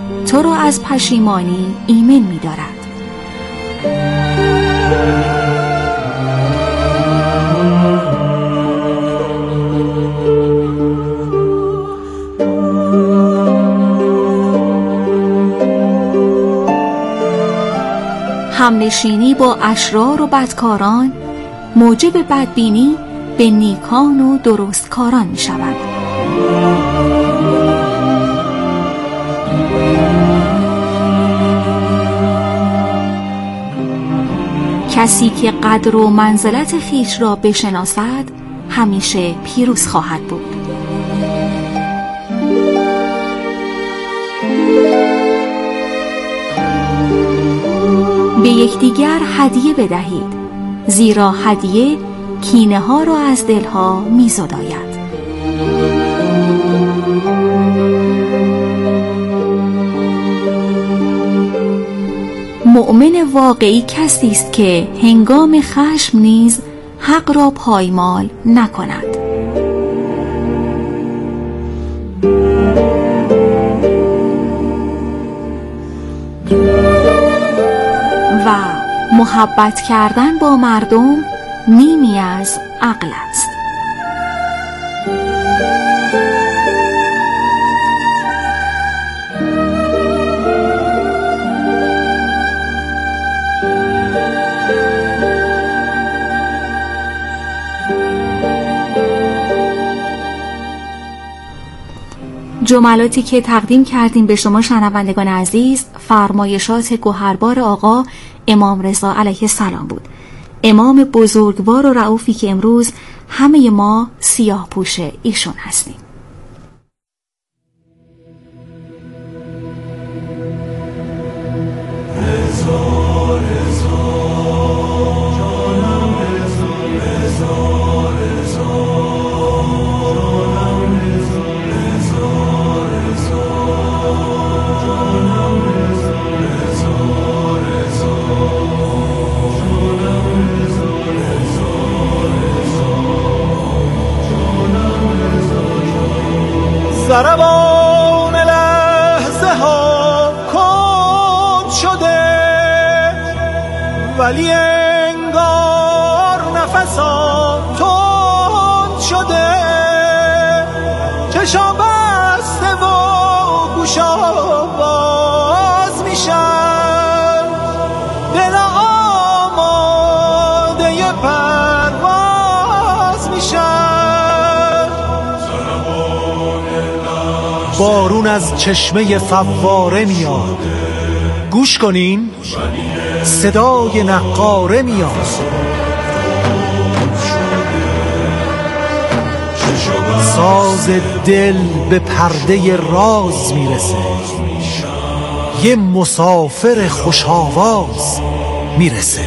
تو را از پشیمانی ایمن می دارد. همنشینی با اشرار و بدکاران موجب بدبینی به نیکان و درستکاران می شود. کسی که قدر و منزلت خویش را بشناسد همیشه پیروز خواهد بود. به یکدیگر هدیه بدهید، زیرا هدیه کینه ها را از دلها می زداید. مؤمن واقعی کسی است که هنگام خشم نیز حق را پایمال نکند. و محبت کردن با مردم نیمی از عقل است. جملاتی که تقدیم کردیم به شما شنوندگان عزیز فرمایشات گوهربار آقا امام رضا علیه السلام بود. امام بزرگوار و رئوفی که امروز همه ما سیاه پوش ایشون هستیم. ضربان لحظه ها کند شده ولی انگار نفس ها تند شده، چشم بسته و گوشا باز میشن، دل آماده پرواز میشن. بارون از چشمه فواره میاد، گوش کنین صدای نقاره میاد. ساز دل به پرده راز میرسه، یه مسافر خوش آواز میرسه.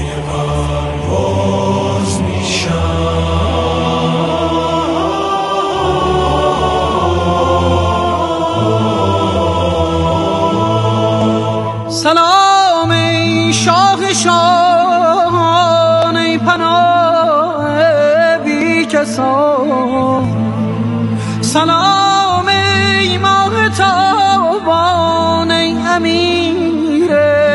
سلام ای شاه شاهان، ای پناه بی کسان، سلام ای ماه تابان، ای امیر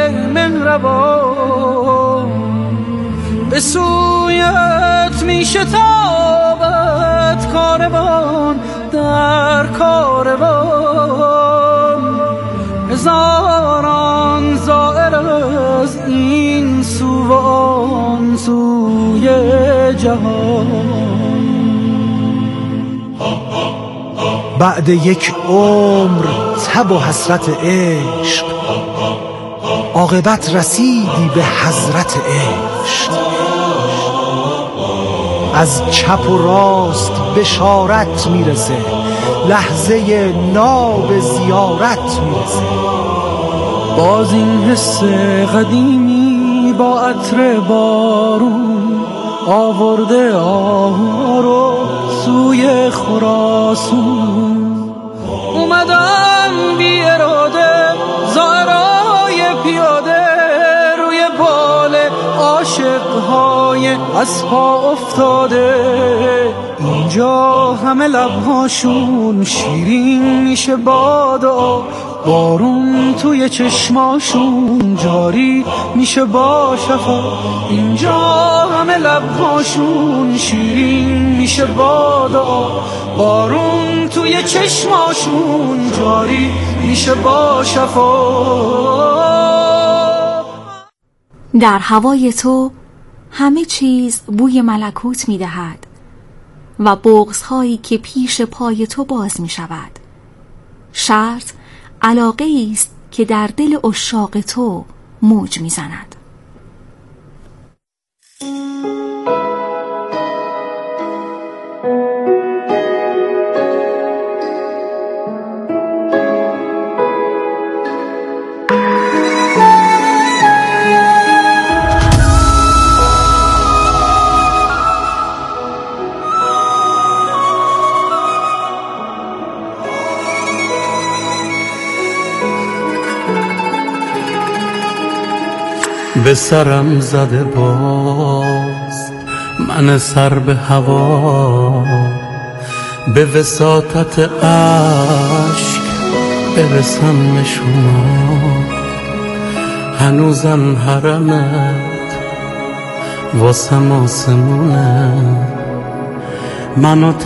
مهربان. به سویت می شتابد کاروان در کاروان، هزاران زائر از این سو و آن سوی جهان. بعد یک عمر تب و حسرت عشق، عاقبت رسیدی به حضرت عشق. از چپ و راست بشارت میرسه، لحظه ناب زیارت میرسه. باز این حس قدیمی با عطر بارون آورده آهو رو سوی خراسون. اومدم بی اراده زائرای پیاده، روی بال عاشقهای از پا افتاده. اینجا همه لبهاشون شیرین میشه با دعا، بارون توی چشماشون جاری میشه با شفا، اینجا همه لبهاشون شیرین میشه با دعا. بارون توی چشماشون جاری میشه با شفا. در هوای تو همه چیز بوی ملکوت می دهد و بغض‌هایی که پیش پای تو باز می شود. شرط علاقه است که در دل عشاق تو موج می زند. به سرم زده باز من سر به هوا، به وساطت عشق برسم به شما. هنوزم حرمت واسم آسمونه، من و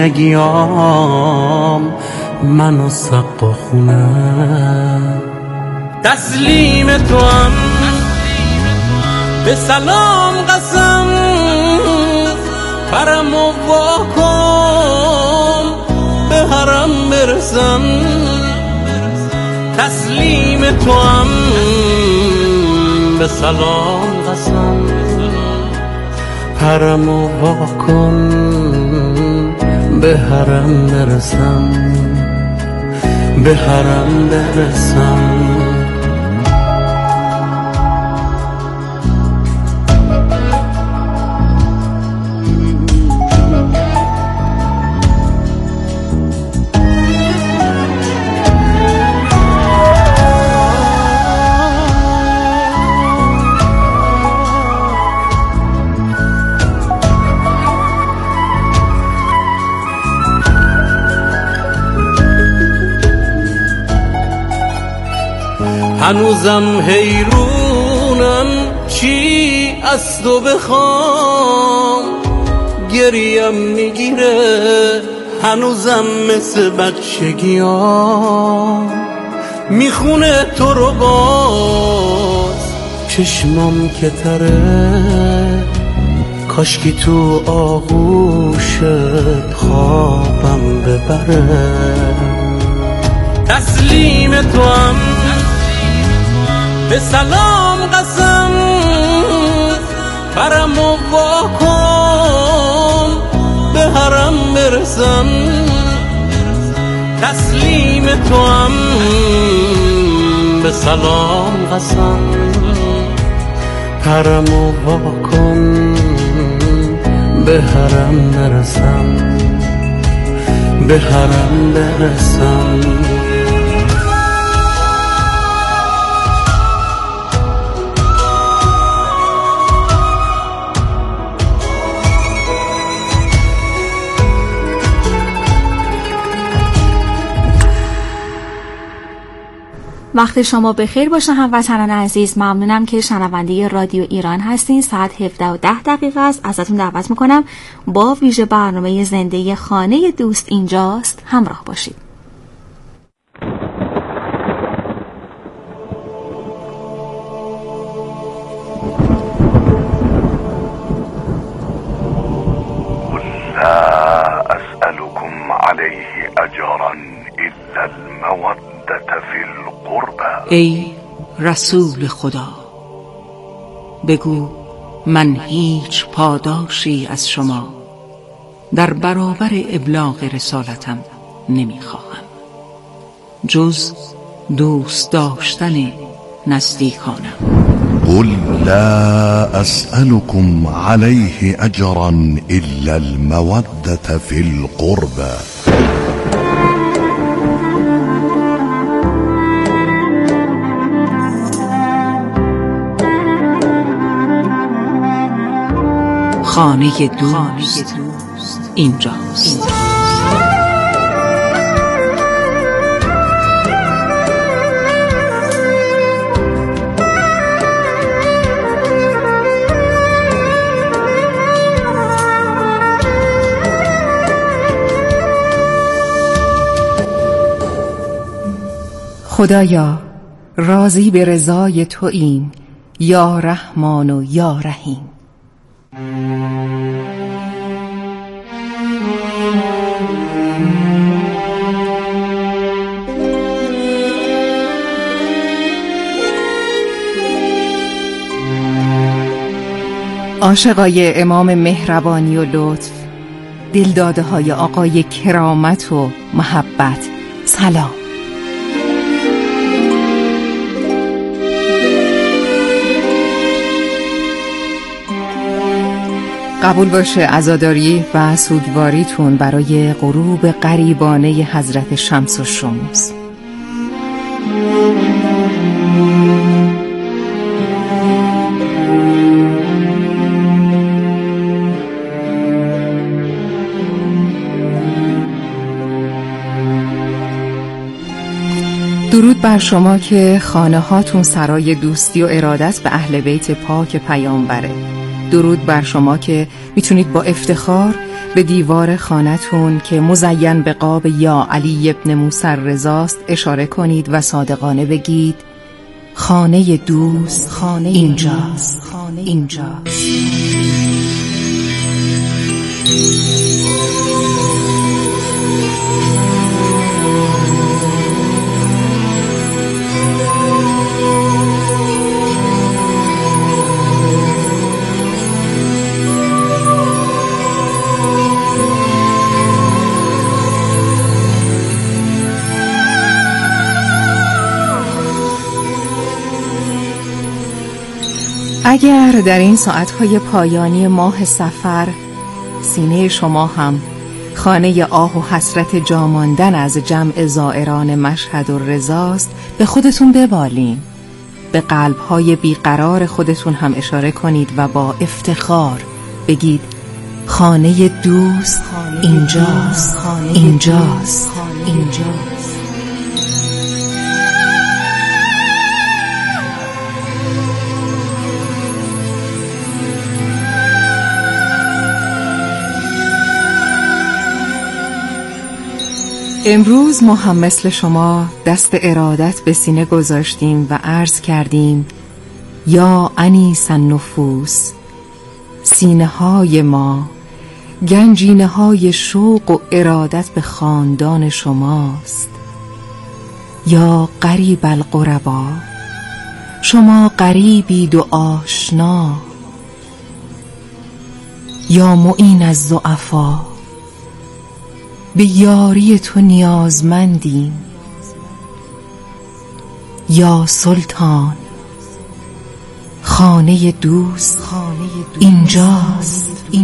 تشنگیام من و سقا خونه. تسلیم تو هم به سلام قسم، پرم و واکن به حرم برسم. تسلیم تو هم به سلام قسم، پرم و واکن به حرم برسم، به حرم برسم. هنوزم حیرونم چی از تو بخوام، گریم میگیره هنوزم مثل بچگیام. میخونه تو رو باز چشمام که تره، کاشکی تو آغوشت خوابم ببره. تسلیم تو هم به سلام قسم، پرم و واکن به حرم برسم. تسلیم تو هم به سلام قسم، پرم و واکن به حرم برسم، به حرم برسم. وقت شما بخیر باشه هموطنان عزیز. ممنونم که شنونده رادیو ایران هستین. ساعت 17:10 است. ازتون دعوت میکنم با ویژه برنامه زنده خانه دوست اینجاست همراه باشید. لا أسألكم عليه أجرا إلا المودة في القربى. ای رسول خدا، بگو من هیچ پاداشی از شما در برابر ابلاغ رسالتم نمیخواهم جز دوست داشتن نزدیکانم. قل لا أسألكم عليه أجرا إلا المودة في القربى. خانه دوست اینجاست. 1 خدایا راضی به رضای توییم، یا رحمان و یا رحیم. عاشقای امام مهربانی و لطف، دلداده های آقای کرامت و محبت، سلام. قبول باشه عزاداری و سوگواریتون برای غروب غریبانه حضرت شمس الشموس. درود بر شما که خانه هاتون سرای دوستی و ارادت به اهل بیت پاک پیامبره. درود بر شما که میتونید با افتخار به دیوار خانه‌تون که مزین به قاب یا علی ابن موسی رضاست اشاره کنید و صادقانه بگید خانه دوست اینجاست. اگر در این ساعتهای پایانی ماه صفر سینه شما هم خانه آه و حسرت جاماندن از جمع زائران مشهد و رضاست، به خودتون ببالین، به قلبهای بیقرار خودتون هم اشاره کنید و با افتخار بگید خانه دوست اینجاست. امروز ما هم مثل شما دست ارادت به سینه گذاشتیم و عرض کردیم یا انیس النفوس، سینه های ما گنجینه های شوق و ارادت به خاندان شماست. یا قریب القربا، شما قریبید و آشنا. یا معین الضعفا، به یاری تو نیازمندیم. یا سلطان، خانه دوست اینجاست.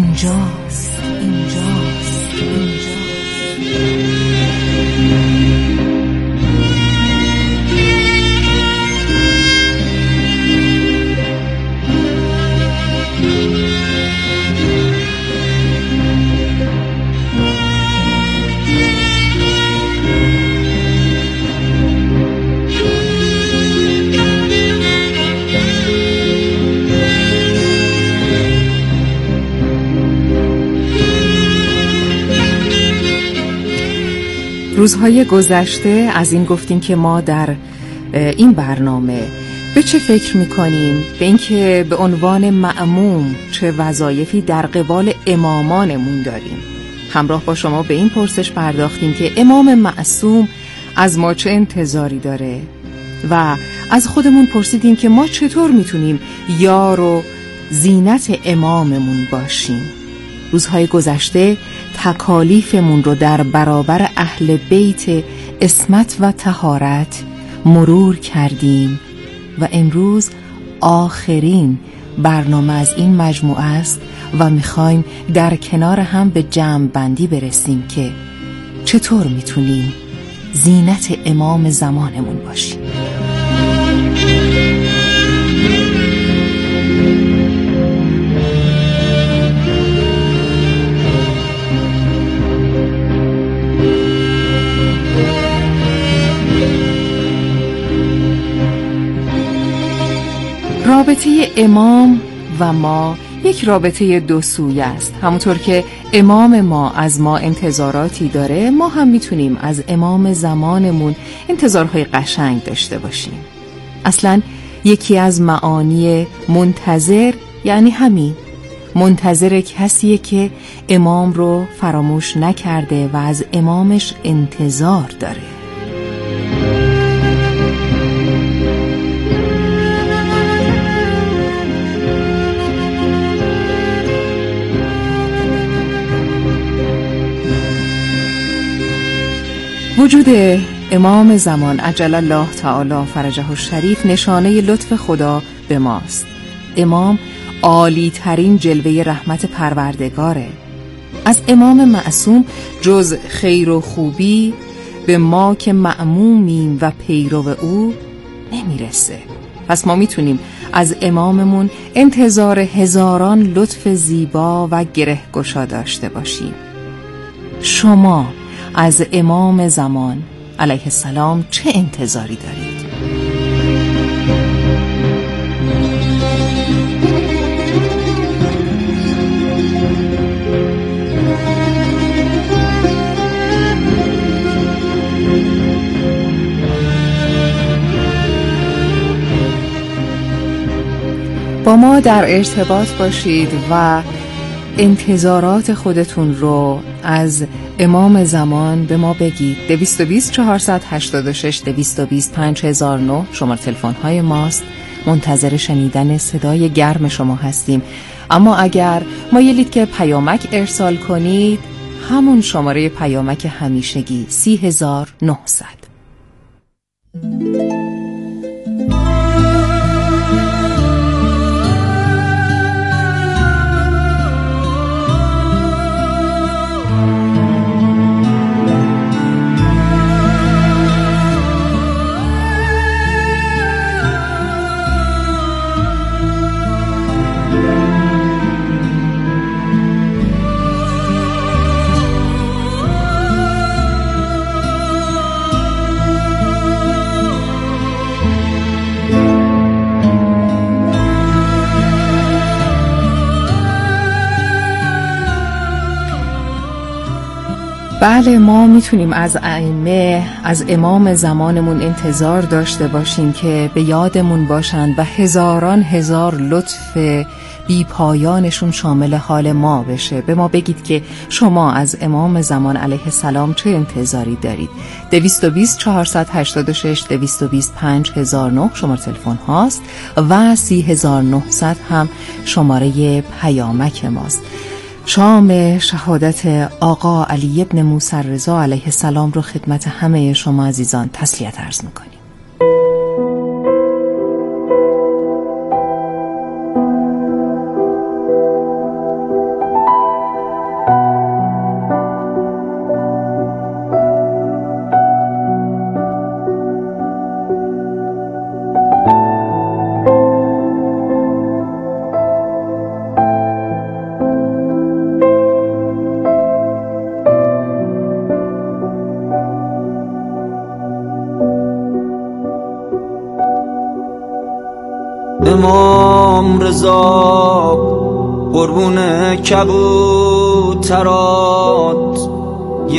روزهای گذشته از این گفتیم که ما در این برنامه به چه فکر میکنیم، به اینکه به عنوان مأموم چه وظایفی در قبال امامانمون داریم. همراه با شما به این پرسش پرداختیم که امام معصوم از ما چه انتظاری داره و از خودمون پرسیدیم که ما چطور میتونیم یار و زینت اماممون باشیم. روزهای گذشته تکالیفمون رو در برابر اهل بیت عصمت و طهارت مرور کردیم و امروز آخرین برنامه از این مجموعه است و میخوایم در کنار هم به جمع بندی برسیم که چطور میتونیم زینت امام زمانمون باشیم. رابطه امام و ما یک رابطه دو سویه است. همونطور که امام ما از ما انتظاراتی داره، ما هم میتونیم از امام زمانمون انتظارهای قشنگ داشته باشیم. اصلاً یکی از معانی منتظر یعنی همین، منتظر کسیه که امام رو فراموش نکرده و از امامش انتظار داره. وجود امام زمان عجل الله تعالی فرجه الشریف نشانه لطف خدا به ماست. امام عالی ترین جلوه رحمت پروردگاره. از امام معصوم جز خیر و خوبی به ما که مأمومیم و پیرو او نمیرسه. پس ما میتونیم از اماممون انتظار هزاران لطف زیبا و گرهگشا داشته باشیم. شما از امام زمان علیه السلام چه انتظاری دارید؟ با ما در ارتباط باشید و انتظارات خودتون رو از امام زمان به ما بگید. 220 486 220 5009 شماره تلفن های ماست. منتظر شنیدن صدای گرم شما هستیم. اما اگر مایلید که پیامک ارسال کنید، همون شماره پیامک همیشگی 30900. بله، ما میتونیم از ائمه، از امام زمانمون انتظار داشته باشیم که به یادمون باشند و هزاران هزار لطف بی پایانشون شامل حال ما بشه. به ما بگید که شما از امام زمان علیه السلام چه انتظاری دارید. 220 486 220 5009 شماره تلفن هاست و 30900 هم شماره پیامک ماست. شام شهادت آقا علی ابن موسی رضا علیه السلام رو خدمت همه شما عزیزان تسلیت عرض میکنیم. امام رضا قربون کبوترات، یه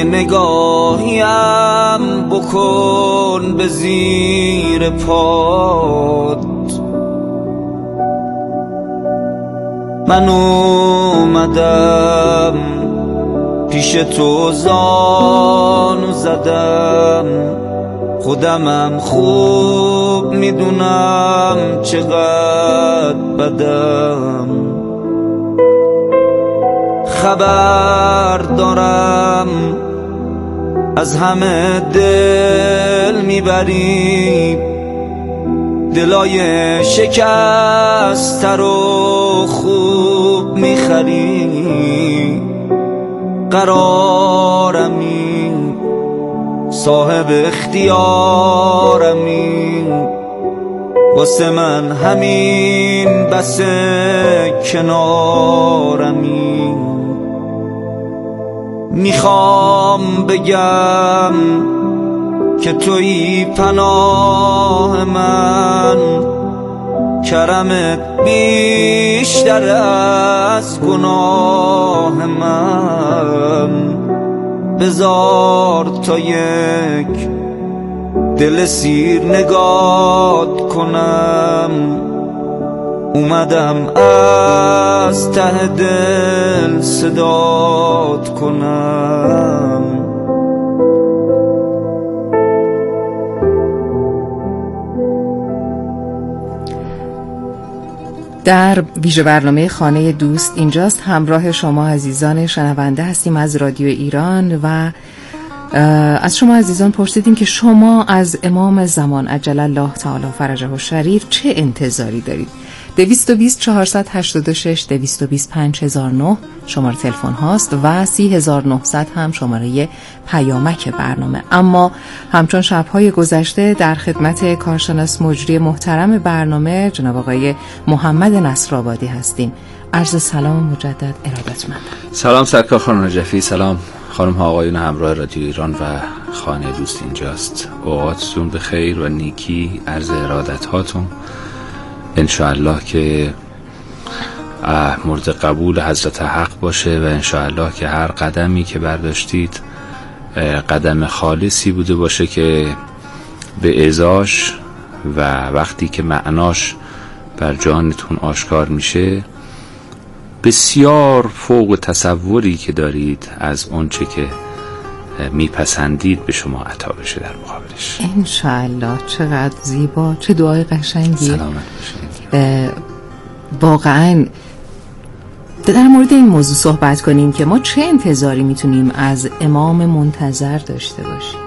نگاهیم بکن به زیر پات. من اومدم پیش تو زانو زدم، خودمم خوب میدونم چقدر بدم. خبر دارم از همه دل میبری، دلای شکسته رو خوب میخری. قرارمی صاحب اختیارمی، واسه من همین بس کنارمی. میخوام بگم که تویی پناه من، کرمت بیشتر از گناه من، بذار تا یک دل سیر نگات کنم. اومدم از ته دل صدات کنم. در ویژه برنامه خانه دوست اینجاست همراه شما عزیزان شنونده هستیم از رادیو ایران و از شما عزیزان پرسیدیم که شما از امام زمان عجل الله تعالی فرجه الشریف چه انتظاری دارید؟ 220 486 220 5009 شماره تلفن هاست و 30900 هم شماره پیامک برنامه. اما همچون شب‌های گذشته در خدمت کارشناس مجری محترم برنامه جناب آقای محمد نصرآبادی هستیم. عرض سلام مجدد ارادتمندم. سلام سرکار خانم نجفی، سلام خانم ها آقایون همراه رادیو ایران و خانه دوست اینجاست. اوقاتتون به خیر و نیکی، عرض ارادت هاتون انشاءالله که مورد قبول حضرت حق باشه و انشاءالله که هر قدمی که برداشتید قدم خالصی بوده باشه که به ازاش و وقتی که معناش بر جانتون آشکار میشه بسیار فوق تصوری که دارید از اونچه که میپسندید به شما عطا بشه در مقابلش انشاءالله. چقدر زیبا، چه دعای قشنگی. سلامت باشید. واقعا در مورد این موضوع صحبت کنیم که ما چه انتظاری میتونیم از امام منتظر داشته باشیم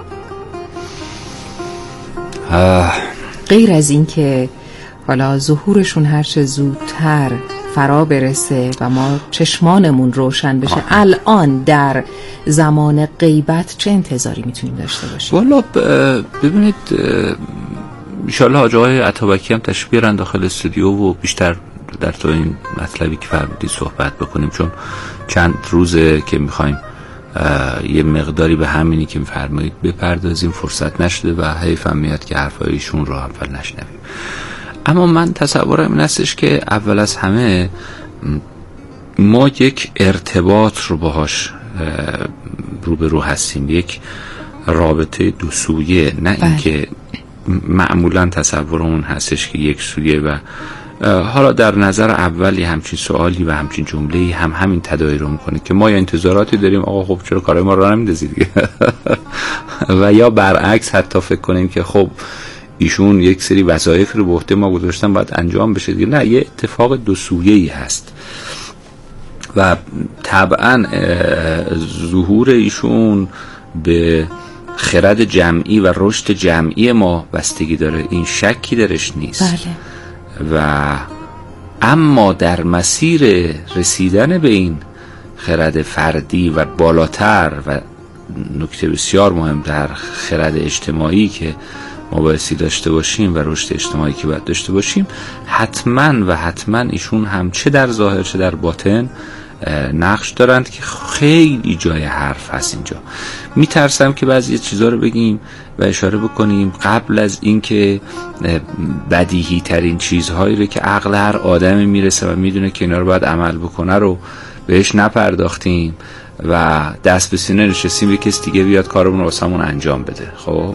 غیر از این که حالا ظهورشون هرچه زودتر فرا برسه و ما چشمانمون روشن بشه. الان در زمان غیبت چه انتظاری میتونیم داشته باشیم؟ والا ببینید انشاءالله حاج آقای عطابکی هم تشریف بیارن داخل استودیو و بیشتر در تو این مطلبی که فرمودید صحبت بکنیم، چون چند روزه که میخوایم یه مقداری به همینی که میفرمایید بپردازیم، فرصت نشده و حیفم میاد که حرفای ایشون رو اول نشنویم. اما من تصورم این هستش که اول از همه ما یک ارتباط رو باهاش روبرو هستیم، یک رابطه دو سویه، نه اینکه معمولا تصورمون هستش که یک سویه. و حالا در نظر اولی همچین سوالی و همچین جمله‌ای هم همین تداعی رو میکنه که ما یا انتظاراتی داریم آقا خب چرا کارهای ما رو نمیندازید دیگه و یا برعکس حتی فکر کنیم که خب ایشون یک سری وظایف رو به عهده ما گذاشتن باید انجام بشه دیگه. نه، یه اتفاق دو سویه‌ای هست و طبعا ظهور ایشون به خرد جمعی و رشد جمعی ما بستگی داره، این شکی درش نیست. بله. و اما در مسیر رسیدن به این خرد فردی و بالاتر و نکته بسیار مهمتر خرد اجتماعی که ما بایستی داشته باشیم و رشد اجتماعی که باید داشته باشیم، حتما ایشون هم چه در ظاهر چه در باطن نقش دارند که خیلی جای حرف هست. اینجا میترسم که بعضی چیزا رو بگیم و اشاره بکنیم قبل از اینکه بدیهی ترین چیزهایی رو که عقل هر آدمی میرسه و میدونه که اینا رو باید عمل بکنه رو بهش نپرداختیم و دست به سینه نشستیم یک کس دیگه بیاد کارمون رو واسمون انجام بده. خب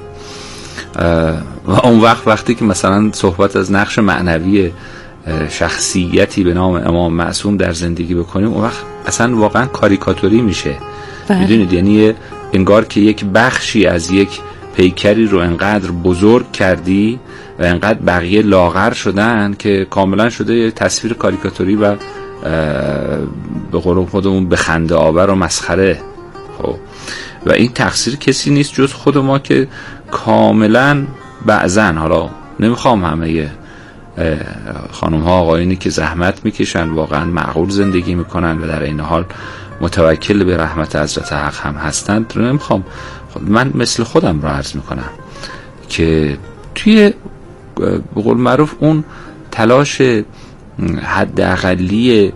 و اون وقتی که مثلا صحبت از نقش معنوی شخصیتی به نام امام معصوم در زندگی بکنیم، اون وقت اصلا واقعا کاریکاتوری میشه. میدونید یعنی انگار که یک بخشی از یک پیکری رو انقدر بزرگ کردی و انقدر بقیه لاغر شدن که کاملا شده یه تصویر کاریکاتوری و به قول خودمون به خنده آور و مسخره. خب و این تقصیر کسی نیست جز خود ما که کاملا بعضن، حالا نمیخوام همه خانم ها آقایونی که زحمت میکشن واقعا معقول زندگی میکنن و در این حال متوکل به رحمت حضرت حق هم هستند رو نمیخوام، من مثل خودم رو عرض میکنم که توی به قول معروف اون تلاش حداقلی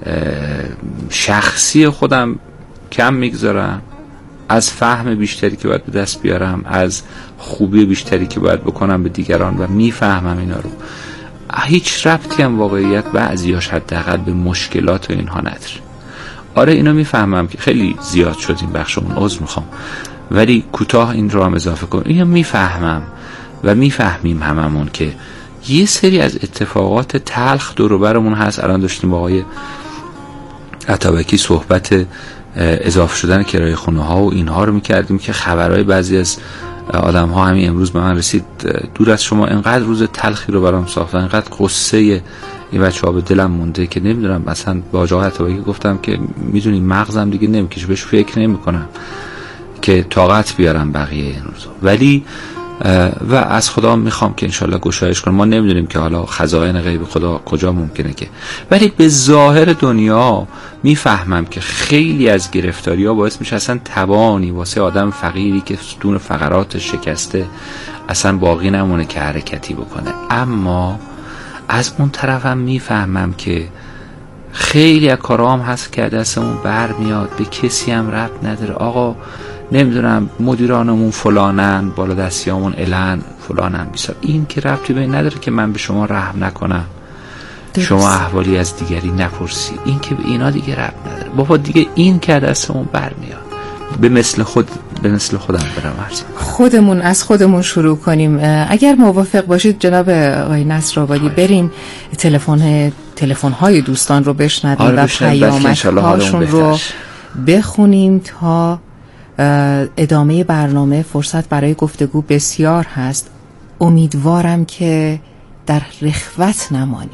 شخصی خودم کم میگذارم، از فهم بیشتری که باید به دست بیارم، از خوبی بیشتری که باید بکنم به دیگران و میفهمم اینا رو. هیچ ربطی هم واقعیت بعضیاش حداقل به مشکلات و اینها نداره. آره اینو میفهمم که خیلی زیاد شد این بخشمون، عذر میخوام، ولی کوتاه این رو هم اضافه کنم. اینو میفهمم و میفهمیم هممون که یه سری از اتفاقات تلخ دور و برمون هست. الان داشتیم با آقای عطابکی صحبت اضافه شدن کرایه خونه ها و اینها رو میکردیم که خبرهای بعضی از آدم ها همین امروز به من رسید. دور از شما اینقدر روز تلخی رو برام ساختن، اینقدر قصه این بچه ها به دلم مونده که نمیدونم. مثلا با آقای عطابکی گفتم که میدونی مغزم دیگه نمیکشه، بهش فکر نمی کنم که طاقت بیارم بقیه این روزا. ولی و از خدا میخوام که انشالله گشایش کنه. ما نمیدونیم که حالا خزائن غیب خدا کجا ممکنه که، ولی به ظاهر دنیا میفهمم که خیلی از گرفتاری ها باعث میشه اصلا توانی واسه آدم فقیری که ستون فقرات شکسته اصلا باقی نمونه که حرکتی بکنه. اما از اون طرفم میفهمم که خیلی از کارام هست که دستمون بر میاد، به کسی هم ربط نداره. آقا نمیدونم مدیرانمون فلانن، بالا دستیامون الان فلانن بیسار، این که ربطی به این نداره که من به شما رحم نکنم، شما احوالی از دیگری نپرسی، این که به اینا دیگه ربط نداره. بابا دیگه این که دستمون بر میاد، به مثل خودم برم عرض. خودمون از خودمون شروع کنیم. اگر موافق باشید جناب آقای نصرآبادی بریم تلفن‌های دوستان رو بشنویم و پیامک‌هاشون رو بخونیم تا ادامه برنامه. فرصت برای گفتگو بسیار هست. امیدوارم که در رخوت نمانیم.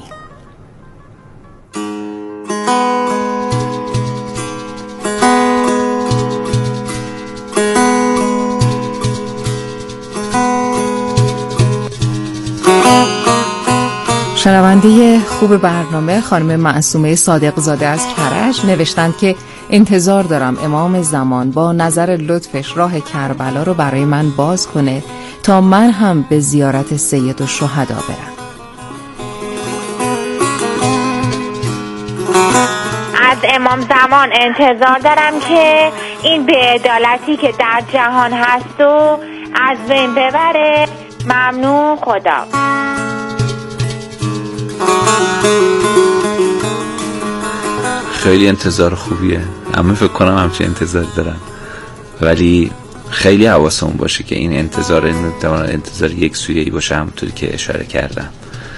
شنونده خوب برنامه خانم معصومه صادق زاده از کرج نوشتند که انتظار دارم امام زمان با نظر لطفش راه کربلا رو برای من باز کنه تا من هم به زیارت سید الشهدا برم. از امام زمان انتظار دارم که این بی‌عدالتی که در جهان هست و از بین ببره. ممنون، خدا. خیلی انتظار خوبیه، اما فکر کنم همچین انتظار دارم، ولی خیلی حواسمون باشه که این انتظار انتظار یک سویه‌ای باشه. همونطوری که اشاره کردم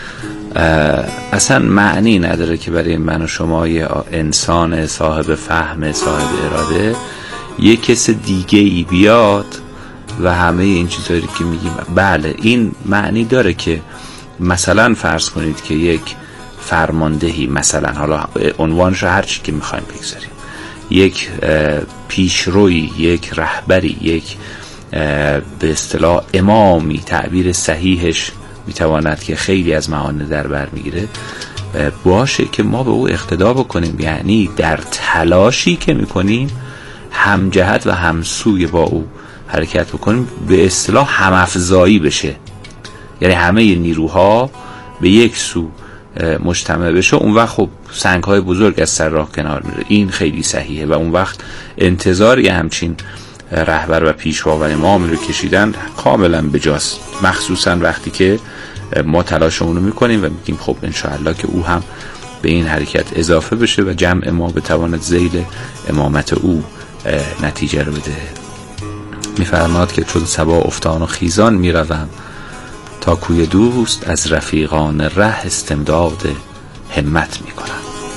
اصلا معنی نداره که برای من و شما یه انسان صاحب فهم، صاحب اراده، یک کس دیگه ای بیاد و همه این چیزایی که میگیم. بله این معنی داره که مثلا فرض کنید که یک فرماندهی، مثلا حالا عنوانش هر چی که میخوایم بگذاریم، یک پیشروی، یک رهبری، یک به اصطلاح امامی، تعبیر صحیحش میتواند که خیلی از معانی در بر میگیره، باشه که ما به او اقتدا بکنیم. یعنی در تلاشی که میکنیم همجهت و همسوی با او حرکت بکنیم، به اصطلاح همافزایی بشه، یعنی همه نیروها به یک سو مجتمع بشه. اون وقت خب سنگ‌های بزرگ از سر راه کنار میره. این خیلی صحیحه و اون وقت انتظار یه همچین رهبر و پیشوا و امامی رو کشیدن کاملا بجاست، مخصوصا وقتی که ما تلاشمون رو میکنیم و میگیم خب انشاءالله که او هم به این حرکت اضافه بشه و جمع ما بتواند ذیل امامت او نتیجه رو بده. میفرماد که چون صبا افتان و خیزان میروم، تا کوی دوست از رفیقان ره استمداد همت میکنم.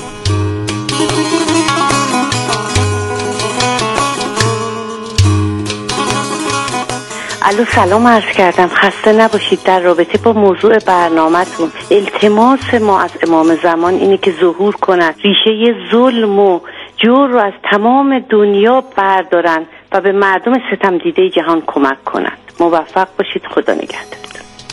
الو سلام عرض کردم، خسته نباشید. در رابطه با موضوع برنامه‌تون التماس ما از امام زمان اینه که ظهور کنن، ریشه ظلم و جور رو از تمام دنیا بردارن و به مردم ستم دیده جهان کمک کنند. موفق باشید، خدا نگهدار.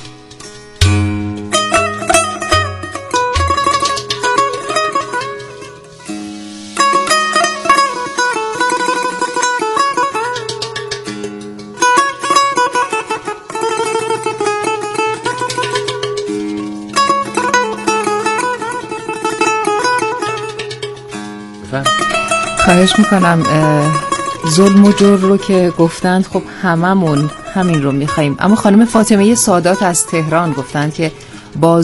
خواهش میکنم. ظلم و جور رو که گفتند خب هممون همین رو میخواییم، اما خانم فاطمه سادات از تهران گفتند که با